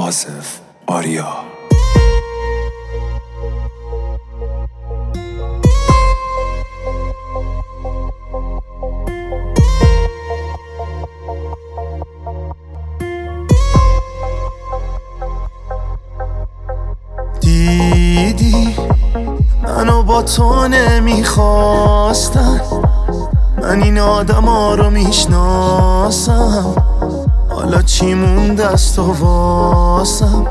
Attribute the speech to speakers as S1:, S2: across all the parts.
S1: عازف آریا.
S2: دیدی منو با تو نمیخواستن، من این آدم ها رو میشناسم، حالا چی مونده است و واسم.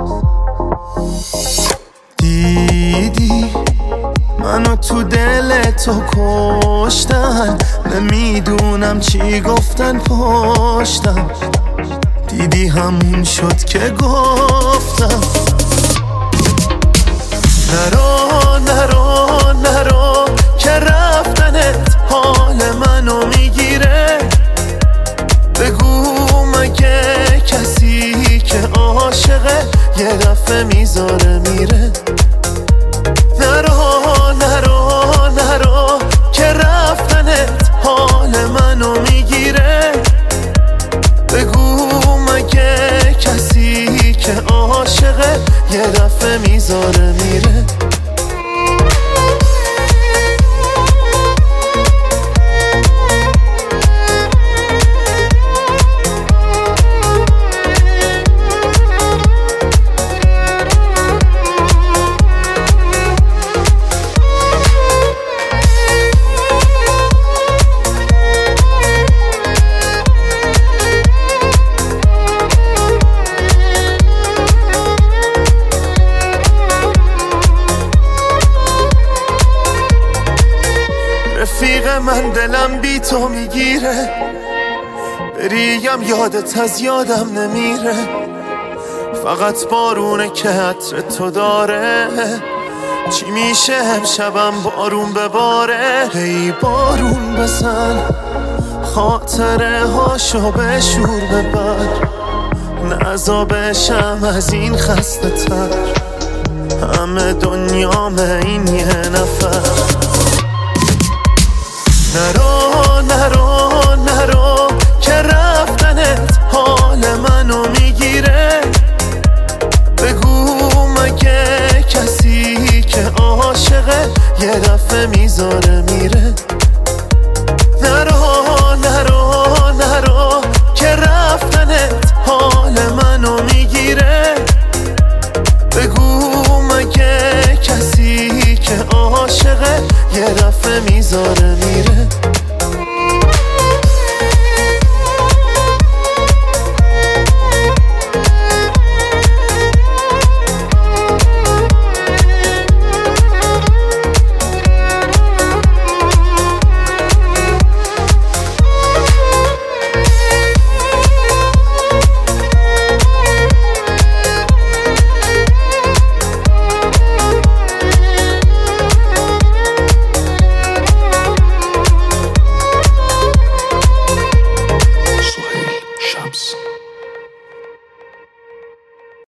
S2: دیدی منو تو دل تو کشتن، نمیدونم چی گفتن پشتم، دیدی همون شد که گفتم نرو نرو نرو که رفتنت حال منو میگیره. بگو مگه کسی که عاشقه یه دفعه میذاره میره. نرو نرو نرو که رفتنت حال منو میگیره. بگو مگه کسی که عاشقه یه دفعه میذاره میره. رفیق من دلم بی تو میگیره، بریم یادت از یادم نمیره. فقط بارونه که عطر تو داره، چی میشه امشبم بارون بباره. هی بارون بزن خاطره هاشو به شور ببر، نزا بشم از این خسته تر، همه دنیامه این یه نفر. نرو نرو نرو که رفت